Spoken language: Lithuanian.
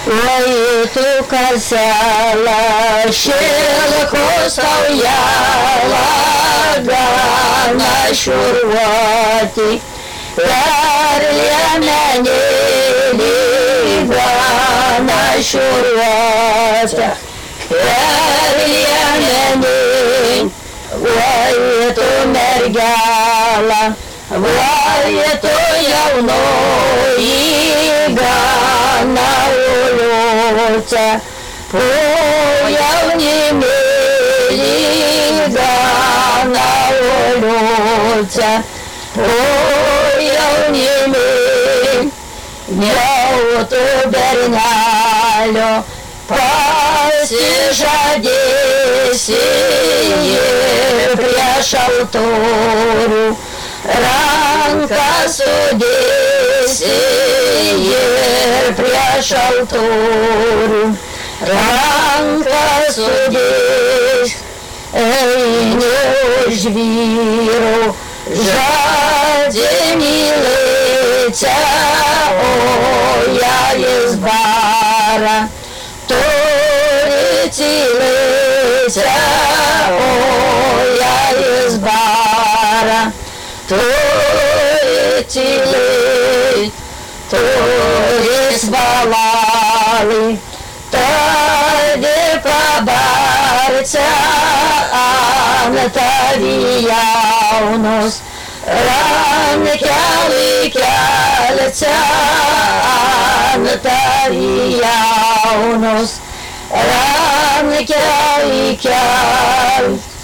oi tu karselą, šilkus tau jėlą, gana šiurvuoti, per liemenėlį gana šiurvuoti, per liemenėlį, oi tu mergelą, oi tu jaunoji gana uliuce, po jaunimėlį gana uliuce, po jaunimėlį, jau tu bernelio pasižadėsi prieš altorių, ranką sudėsi ir prieš altorių, ranką sudės, eini už vyrų, žadė mylėcę, o ją jis bara, turi tylėcę, o ją jis bara, turi tylėt, turi svalalį, tadi pabarca ant tavi jaunos, rankelį kelca ant tavi jaunos, rankelį kelca.